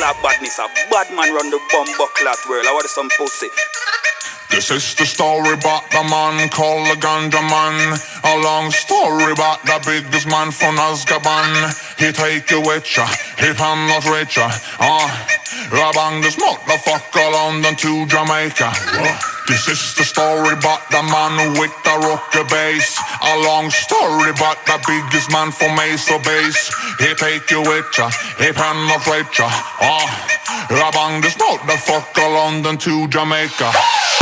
of badness. A bad man run the bumbo clat world. I want some pussy. This is the story about the man called the Ganja Man. A long story about the biggest man from Azkaban. He take you with ya, he penetrate ya. Bang this motherfucker London to Jamaica. This is the story about the man with the rocker bass. A long story about the biggest man from Mesa Base. He take you with ya, he penetrate ya. Bang this motherfucker London to Jamaica.